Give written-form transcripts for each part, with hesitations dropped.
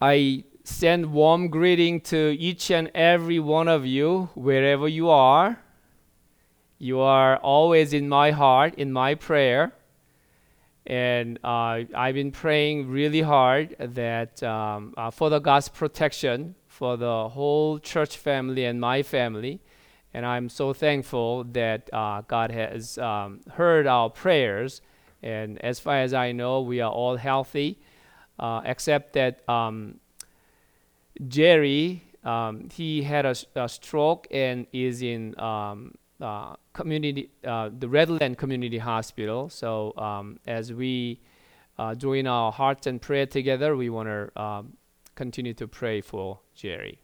I send warm greeting to each and every one of you, wherever you are. You are always in my heart, in my prayer. And I've been praying really hard that for the God's protection for the whole church family and my family. And I'm so thankful that God has heard our prayers. And as far as I know, we are all healthy, except that Jerry, he had a stroke and is in the Redland Community Hospital. So as we join our hearts and prayer together, we want to continue to pray for Jerry.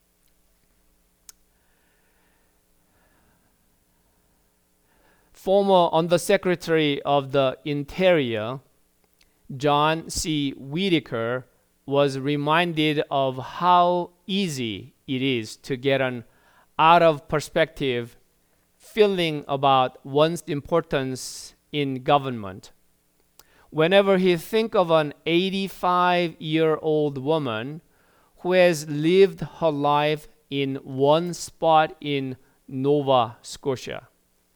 Former Undersecretary of the Interior, John C. Whitaker, was reminded of how easy it is to get an out of perspective feeling about one's importance in government. Whenever he thinks of an 85-year-old woman who has lived her life in one spot in Nova Scotia.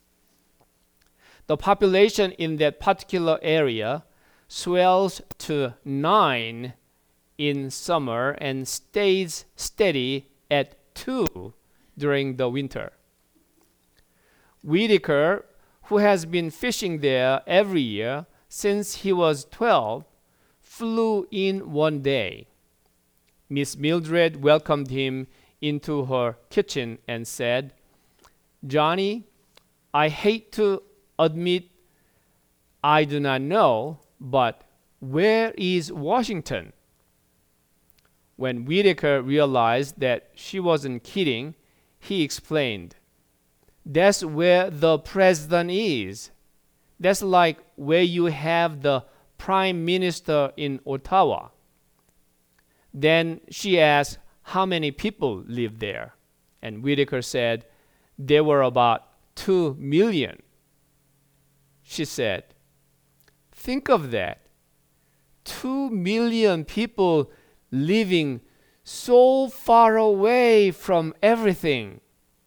The population in that particular area swells to 9 in summer and stays steady at 2 during the winter. Whitaker, who has been fishing there every year since he was 12, flew in one day. Miss Mildred welcomed him into her kitchen and said, "Johnny, I hate to admit I do not know, but where is Washington?" When Whitaker realized that she wasn't kidding, he explained, "That's where the president is. That's like where you have the prime minister in Ottawa." Then she asked how many people lived there, and Whitaker said there were about 2 million. She said, "Think of that. 2 million people living so far away from everything."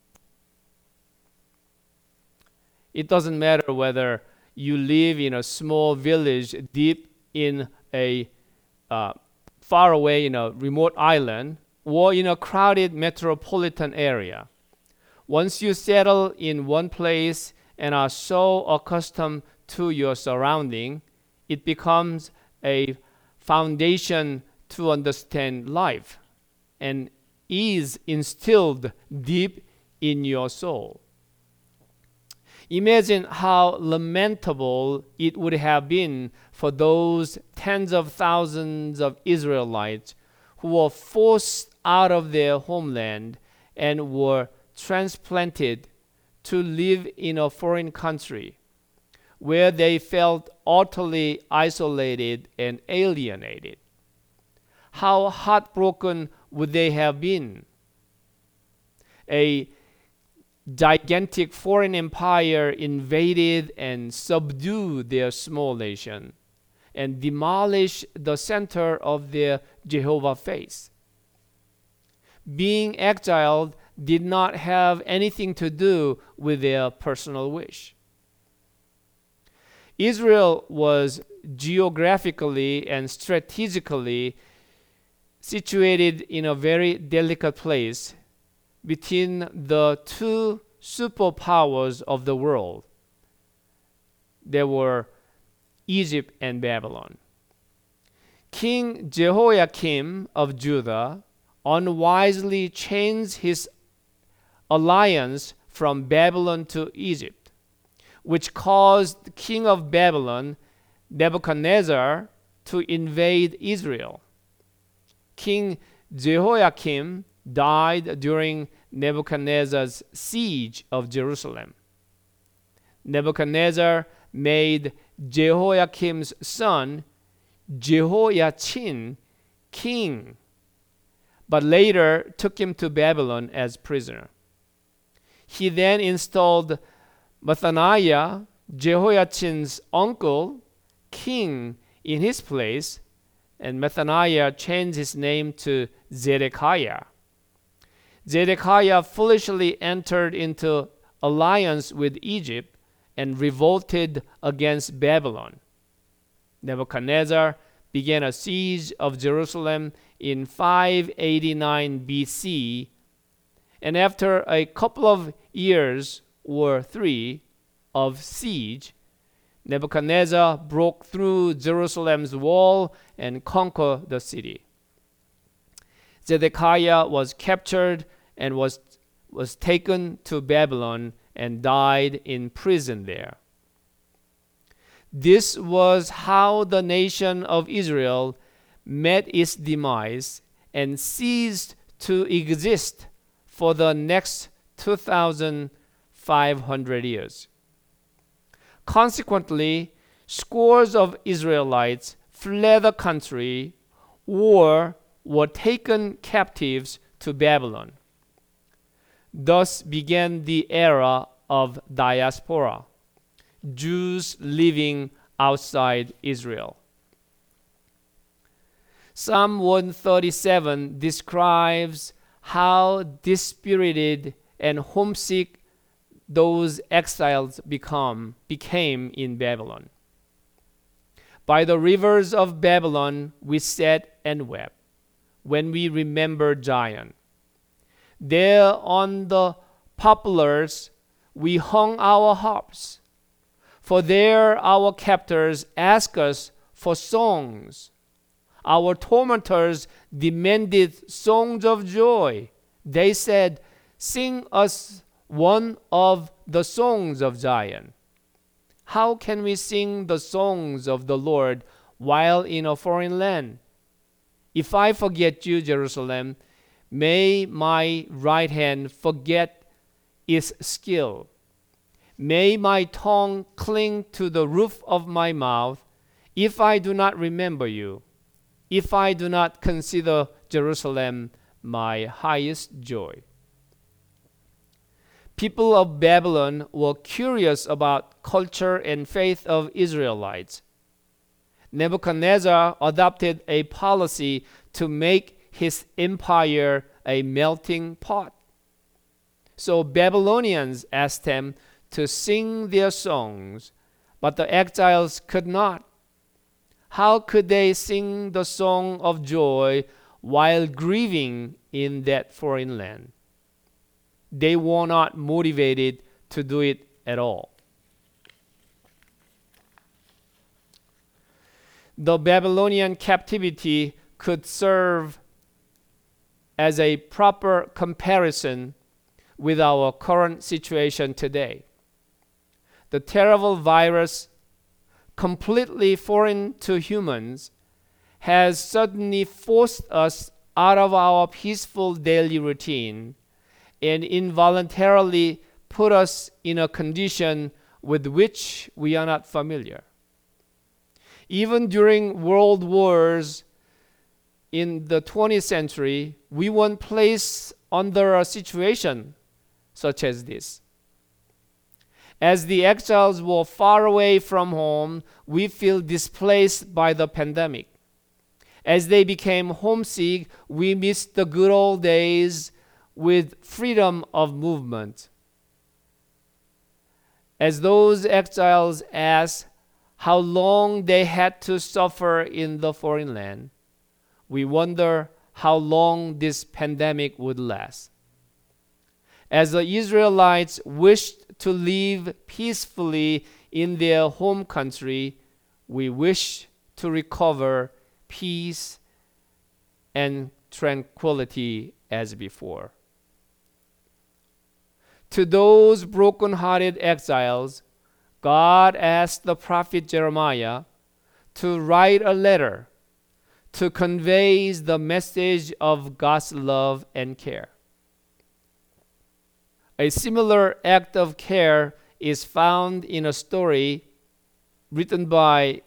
It doesn't matter whether you live in a small village deep in a far away in a remote island or in a crowded metropolitan area. Once you settle in one place and are so accustomed to your surrounding, it becomes a foundation to understand life and is instilled deep in your soul. Imagine how lamentable it would have been for those tens of thousands of Israelites who were forced out of their homeland and were transplanted to live in a foreign country where they felt utterly isolated and alienated. How heartbroken would they have been? A gigantic foreign empire invaded and subdued their small nation and demolished the center of their Jehovah faith. Being exiled did not have anything to do with their personal wish. Israel was geographically and strategically situated in a very delicate place between the two superpowers of the world. There were Egypt and Babylon. King Jehoiakim of Judah unwisely changed his alliance from Babylon to Egypt, which caused the king of Babylon, Nebuchadnezzar, to invade Israel. King Jehoiakim died during Nebuchadnezzar's siege of Jerusalem. Nebuchadnezzar made Jehoiakim's son, Jehoiachin, king, but later took him to Babylon as prisoner. He then installed Mathaniah, Jehoiachin's uncle, king in his place, and Methaniah changed his name to Zedekiah. Zedekiah foolishly entered into alliance with Egypt and revolted against Babylon. Nebuchadnezzar began a siege of Jerusalem in 589 BC, and after a couple of years or 3 of siege, Nebuchadnezzar broke through Jerusalem's wall and conquered the city. Zedekiah was captured and was taken to Babylon and died in prison there. This was how the nation of Israel met its demise and ceased to exist for the next 2,500 years. Consequently, scores of Israelites fled the country or were taken captives to Babylon. Thus began the era of diaspora, Jews living outside Israel. Psalm 137 describes how dispirited and homesick those exiles became in Babylon. By the rivers of Babylon we sat and wept when we remembered Zion. There on the poplars we hung our harps, for there our captors asked us for songs. Our tormentors demanded songs of joy. They said, "Sing us one of the songs of Zion." How can we sing the songs of the Lord while in a foreign land? If I forget you, Jerusalem, may my right hand forget its skill. May my tongue cling to the roof of my mouth if I do not remember you, if I do not consider Jerusalem my highest joy. People of Babylon were curious about culture and faith of Israelites. Nebuchadnezzar adopted a policy to make his empire a melting pot. So Babylonians asked him to sing their songs, but the exiles could not. How could they sing the song of joy while grieving in that foreign land? They were not motivated to do it at all. The Babylonian captivity could serve as a proper comparison with our current situation today. The terrible virus, completely foreign to humans, has suddenly forced us out of our peaceful daily routine and involuntarily put us in a condition with which we are not familiar. Even during world wars in the 20th century, we weren't placed under a situation such as this. As the exiles were far away from home, we feel displaced by the pandemic. As they became homesick, we missed the good old days with freedom of movement. As those exiles asked how long they had to suffer in the foreign land, we wonder how long this pandemic would last. As the Israelites wished to live peacefully in their home country, we wish to recover peace and tranquility as before. To those broken-hearted exiles, God asked the prophet Jeremiah to write a letter to convey the message of God's love and care. A similar act of care is found in a story written by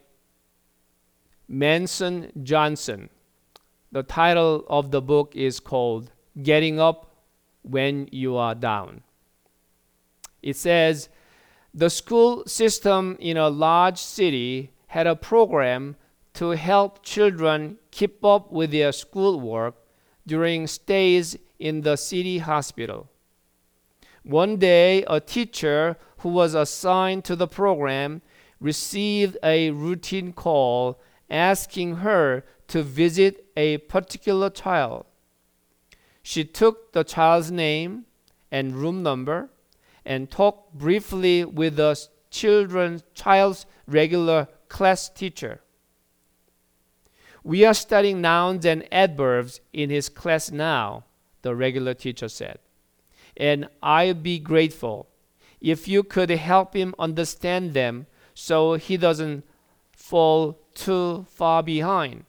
Manson Johnson. The title of the book is called Getting Up When You Are Down. It says, the school system in a large city had a program to help children keep up with their schoolwork during stays in the city hospital. One day, a teacher who was assigned to the program received a routine call asking her to visit a particular child. She took the child's name and room number and talked briefly with the child's regular class teacher. "We are studying nouns and adverbs in his class now," the regular teacher said, "and I'd be grateful if you could help him understand them so he doesn't fall too far behind."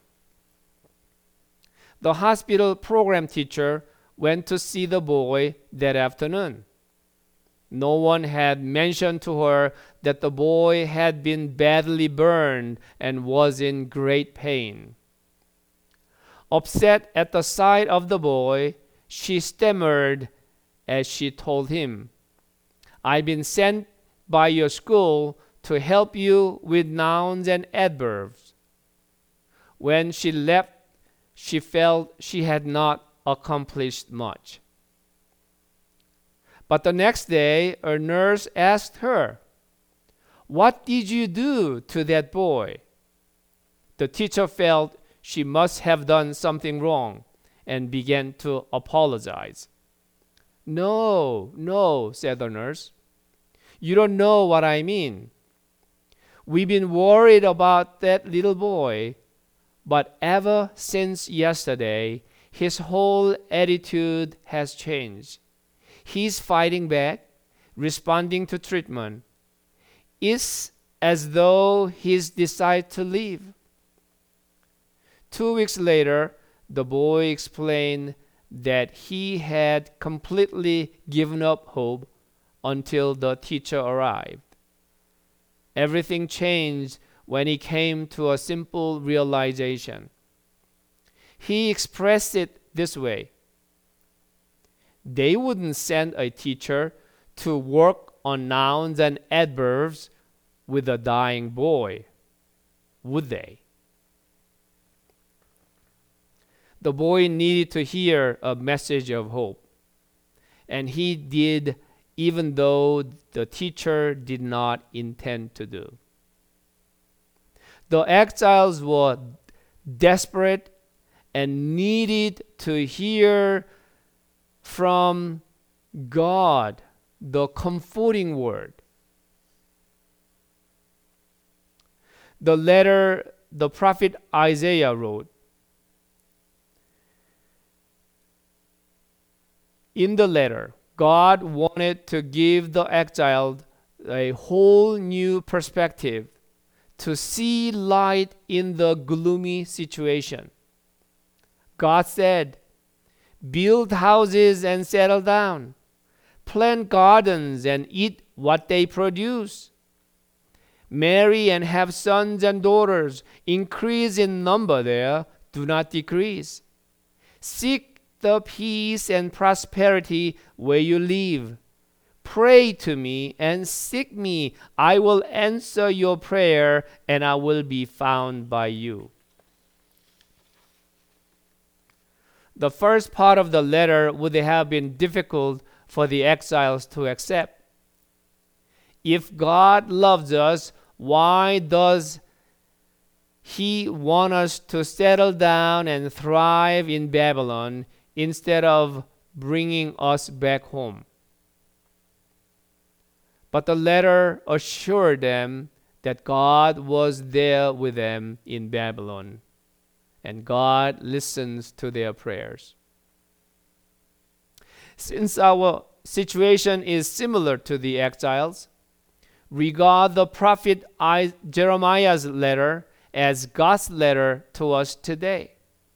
The hospital program teacher went to see the boy that afternoon. No one had mentioned to her that the boy had been badly burned and was in great pain. Upset at the sight of the boy, she stammered as she told him, "I've been sent by your school to help you with nouns and adverbs." When she left, she felt she had not accomplished much. But the next day, a nurse asked her, "What did you do to that boy?" The teacher felt she must have done something wrong and began to apologize. No, said the nurse. "You don't know what I mean. We've been worried about that little boy, but ever since yesterday, his whole attitude has changed. He's fighting back, responding to treatment. It's as though he's decided to leave." 2 weeks later, the boy explained that he had completely given up hope until the teacher arrived. Everything changed when he came to a simple realization. He expressed it this way: they wouldn't send a teacher to work on nouns and adverbs with a dying boy, would they? The boy needed to hear a message of hope, and he did, even though the teacher did not intend to do. The exiles were desperate and needed to hear from God the comforting word. The letter the prophet Isaiah wrote. In the letter, God wanted to give the exiled a whole new perspective, to see light in the gloomy situation. God said, "Build houses and settle down. Plant gardens and eat what they produce. Marry and have sons and daughters. Increase in number there, do not decrease. Seek the peace and prosperity where you live. Pray to me and seek me. I will answer your prayer and I will be found by you." The first part of the letter would have been difficult for the exiles to accept. If God loves us, why does He want us to settle down and thrive in Babylon instead of bringing us back home? But the letter assured them that God was there with them in Babylon, and God listens to their prayers. Since our situation is similar to the exiles, regard the prophet Jeremiah's letter as God's letter to us today.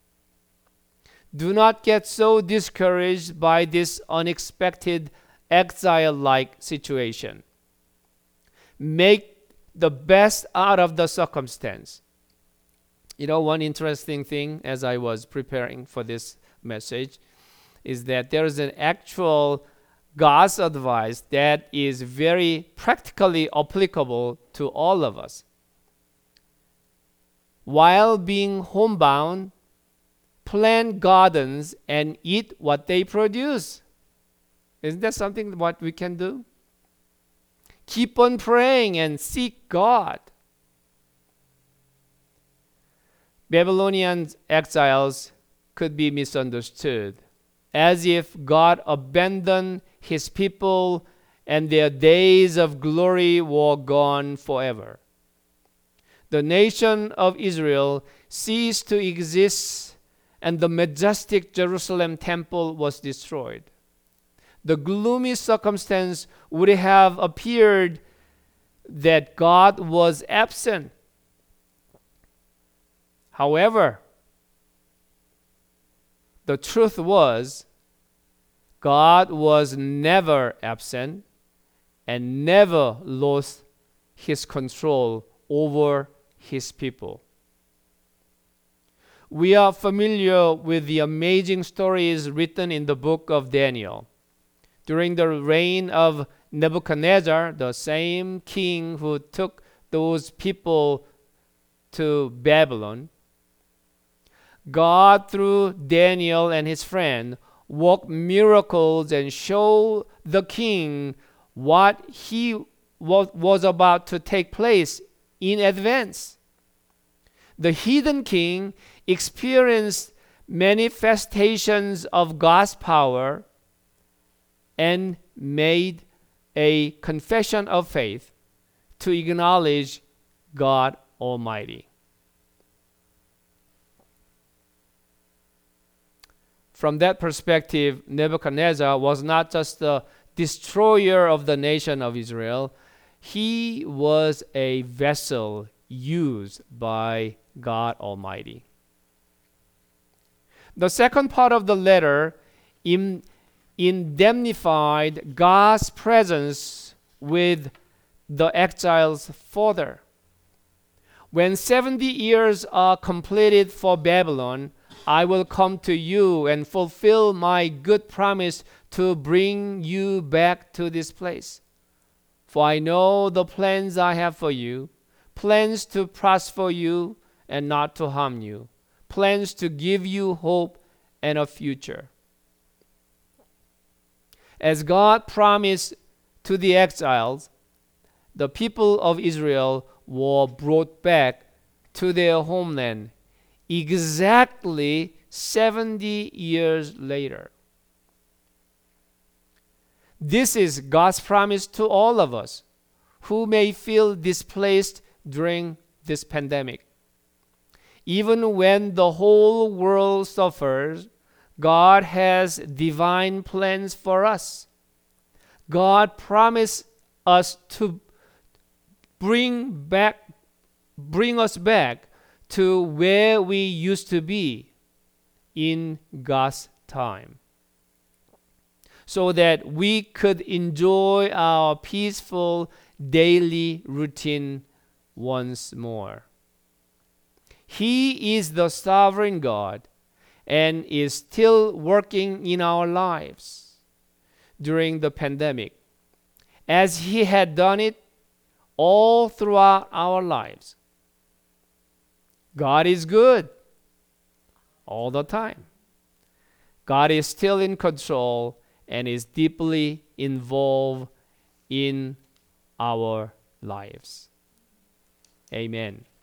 Do not get so discouraged by this unexpected exile-like situation. Make the best out of the circumstance. You know, one interesting thing as I was preparing for this message is that there is an actual God's advice that is very practically applicable to all of us. while being homebound, plant gardens and eat what they produce. Isn't that something what we can do? Keep on praying and seek God. Babylonian exiles could be misunderstood as if God abandoned his people and their days of glory were gone forever. The nation of Israel ceased to exist and the majestic Jerusalem temple was destroyed. The gloomy circumstance would have appeared that God was absent. However, the truth was, God was never absent and never lost his control over his people. We are familiar with the amazing stories written in the book of Daniel. During the reign of Nebuchadnezzar, the same king who took those people to Babylon, God, through Daniel and his friend, worked miracles and showed the king what was about to take place in advance. The heathen king experienced manifestations of God's power and made a confession of faith to acknowledge God Almighty. From that perspective, Nebuchadnezzar was not just the destroyer of the nation of Israel, he was a vessel used by God Almighty. The second part of the letter indemnified God's presence with the exiles further. When 70 years are completed for Babylon, I will come to you and fulfill my good promise to bring you back to this place. For I know the plans I have for you, plans to prosper you and not to harm you, plans to give you hope and a future. As God promised to the exiles, the people of Israel were brought back to their homeland exactly 70 years later. This is God's promise to all of us who may feel displaced during this pandemic. Even when the whole world suffers, God has divine plans for us. God promised us to bring us back to where we used to be in God's time, so that we could enjoy our peaceful daily routine once more. He is the sovereign God and is still working in our lives during the pandemic, as He had done it all throughout our lives. God is good all the time. God is still in control and is deeply involved in our lives. Amen.